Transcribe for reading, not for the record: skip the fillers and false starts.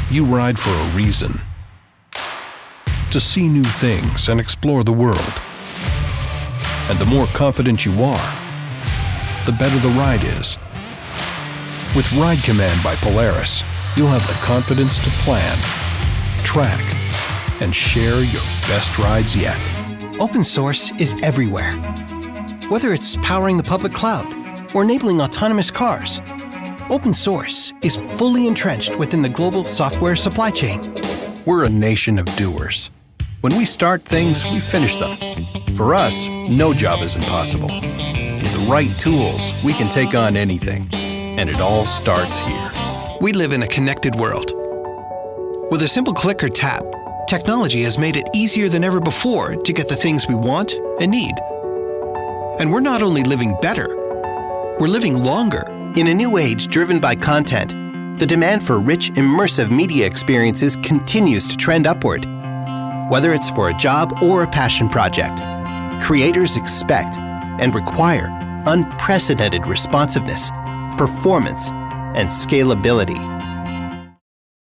You ride for a reason. To see new things and explore the world. And the more confident you are, the better the ride is. With Ride Command by Polaris, you'll have the confidence to plan, track, and share your best rides yet. Open source is everywhere. Whether it's powering the public cloud or enabling autonomous cars, open source is fully entrenched within the global software supply chain. We're a nation of doers. When we start things, we finish them. For us, no job is impossible. With the right tools, we can take on anything. And it all starts here. We live in a connected world. With a simple click or tap, technology has made it easier than ever before to get the things we want and need. And we're not only living better, we're living longer. In a new age driven by content, the demand for rich, immersive media experiences continues to trend upward. Whether it's for a job or a passion project, creators expect and require unprecedented responsiveness, performance, and scalability.